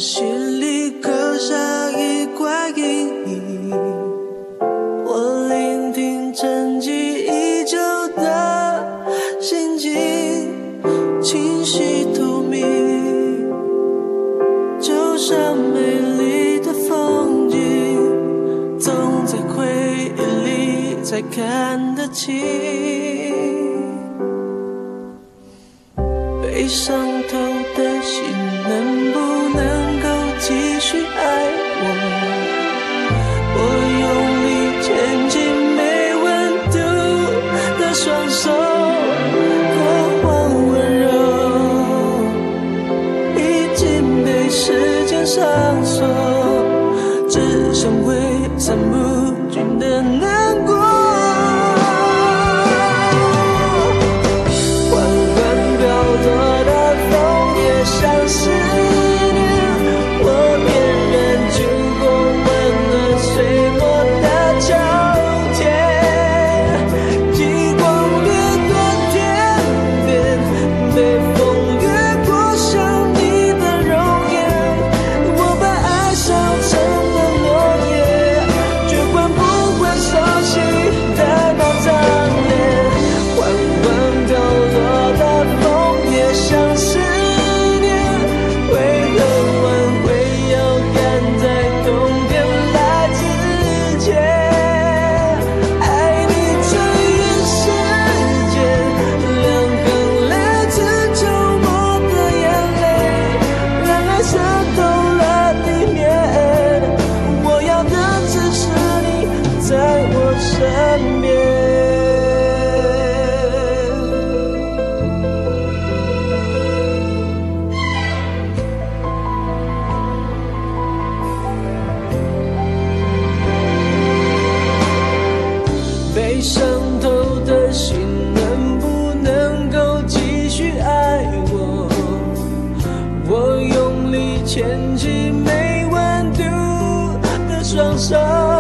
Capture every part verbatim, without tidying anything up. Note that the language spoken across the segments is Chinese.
心里刻下一块阴影，我聆听沉寂已久的心境，清晰透明，就像美丽的风景，总在回忆里才看得清。被伤透的心能不能够继续爱我？我用力牵紧没温度的双手，过往温柔已经被时间上锁，只剩挥散不尽的难过。像思念，我便忍住过温暖碎落的秋天，极光掠过天边，被风掠过想你的容颜。我把爱烧成了落叶，却换不回熟悉的那张脸。缓缓飘落的枫叶，像是身边，被伤透的心能不能够继续爱我？我用力牵起没温度的双手，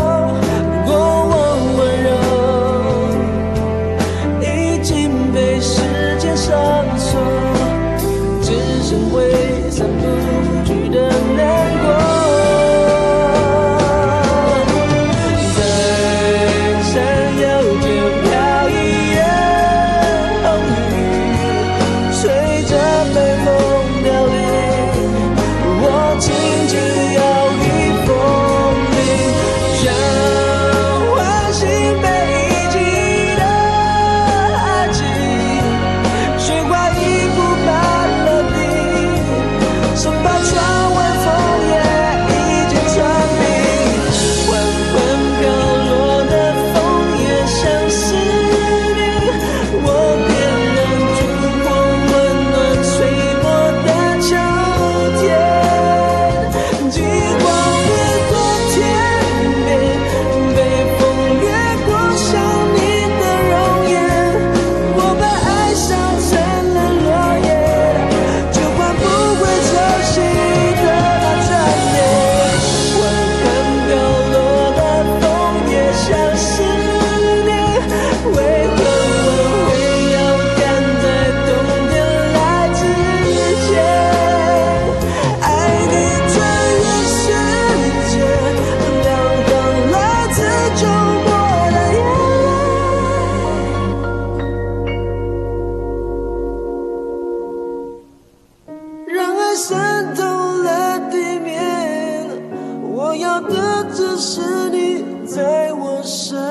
上锁，只剩挥散不去的难过。在山腰间飘逸的风雨，随着北风凋零，我轻轻摇曳风铃，想唤醒被遗弃的爱情。雪花已铺满了地，生怕窗外枫叶已经穿冰。缓缓飘落的枫叶像思念，我便忍住过温暖碎落的秋天。极光掠过天边，被风掠过想你的容颜。我把爱烧成落叶，就换不回熟悉的那张脸。缓缓飘落的枫叶像思念，为何我会要赶在冬天来之前？爱你穿越世界，两行来自周末的眼泪。让爱渗透了地面，我要的只是你在我身